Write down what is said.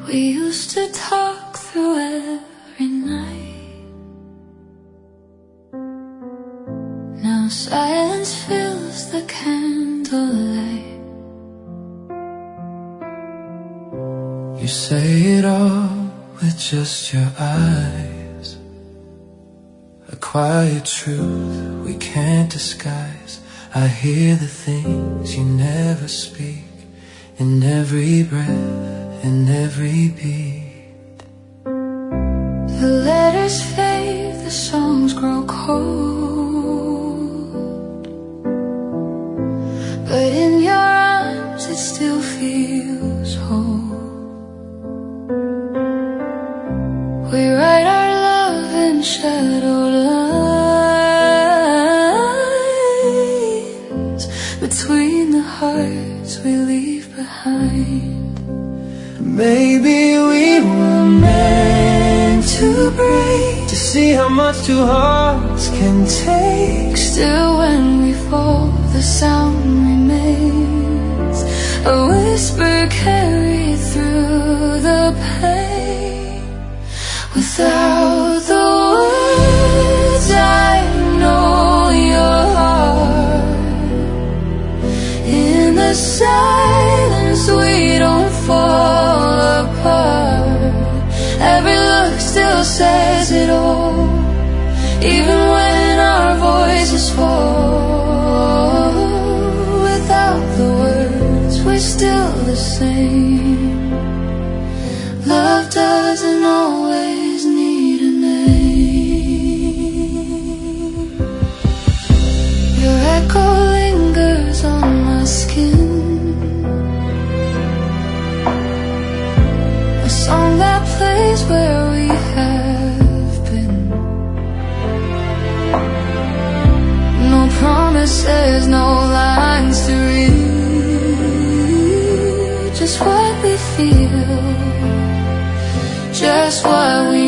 We used to talk through every night. Now silence fills the candlelight. You say it all with just your eyes, a quiet truth we can't disguise. I hear the things you never speak, in every breath, in every beat. The letters fade, the songs grow cold, but in your arms it still feels whole. We write our love in shadow lines between the hearts we leave behind. Maybe we were meant to break, to see how much two hearts can take. Still when we fall, the sound remains, a whisper carried through the pain. Without the words, I know your heart. In the silence, we don't fall apart. Every look still says it all, even when our voices fall. Without the words, we're still the same. Love doesn't always need a name. Your echo lingers on my skin, a song that plays where we have been. No promises, no lines to read, just what we feel, just what we